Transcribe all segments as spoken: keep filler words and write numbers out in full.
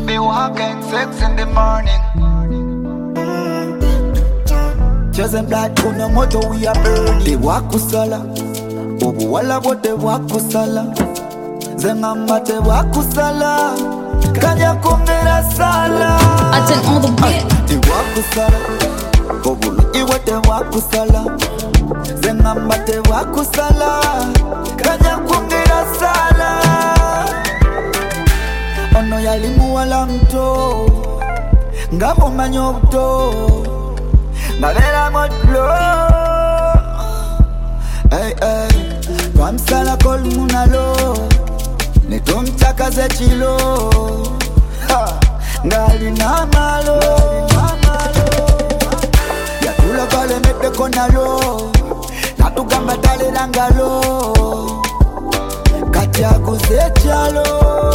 be walking six in the morning. Chosen blood kuna moto we are burning. They walk kusala, obu wala bote walk kusala. Zengamba te walk kusala, kanya kumera sala. I turn all the way. They walk kusala, obu iwe te walk kusala. Zengamba te walk kusala, kanya kumera sala. Ono yalimu wala mto, ngabo manyoto. Mavera motlo, hey hey, Ramsala kol munalo, netom chaka ze chilo, ha, ngali na malo, ya tula kale mepe konalo, natu gamba dale langalo, katia kuze chalo,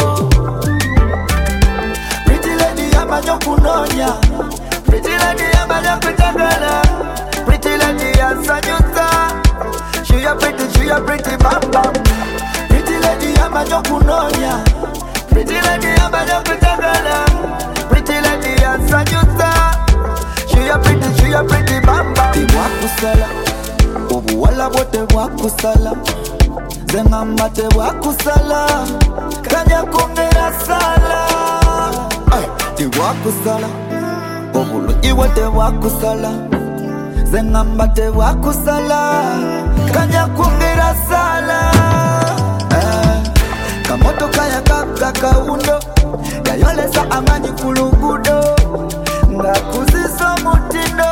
pretty lady yamanyo kunonya. Pretty lady, I'm a young kutangana. Pretty lady, I'm Sanyuta. She a pretty, she a pretty bam bam. Pretty lady, I'm a young kunonya. Pretty lady, I'm a young kutangana. Pretty lady, I'm Sanyuta. She a pretty, she a pretty bam bam. Ti wakusala, obu wala bote wakusala. Zengamba te wakusala, kanya kumera sala. Ti wakusala. Obulu iwe te wakusala, zengamba te wakusala, kanya kungira sala. Eh, kamoto kaya kaka kaundo, ya yole sa amani kulugudo, nga kuziso mutindo.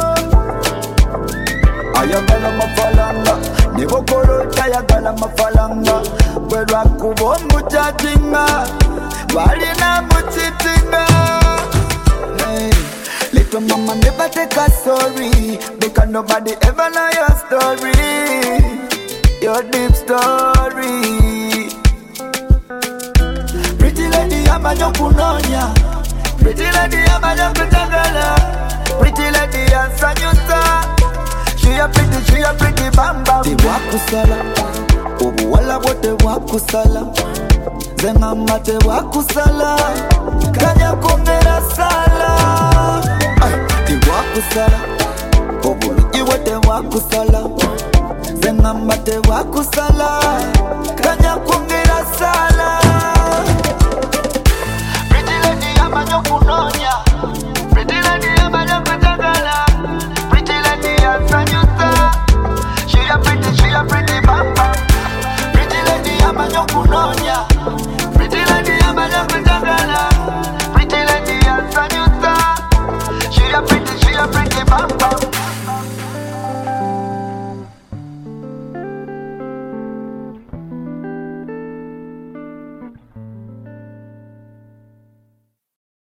Ayagala mafalanga, nivokoro tayagala mafalanga, Bwelwa kubo mujajinga, walina muchitinga. Hey. Little mama never take a story, because nobody ever know your story, your deep story. Pretty lady, I'm a young kunonya. Pretty lady, I'm a young kutangala. Pretty lady, I'm Sanyuta. She a pretty, she a pretty bam bam. Ti wakusala, obu wala bote wakusala. Zengamba te wakusala, kanya kumera sala. Ti wakusala, obulu iwe te wakusala. Zengamba te wakusala, kanya kumera sala. Pretty lady yamanyo kunonya. Pretty lady yamanyo kutangala. Pretty lady yansanyuta. She a pretty, she a pretty bam bam. Pretty lady yamanyo kunonya. Pretty lady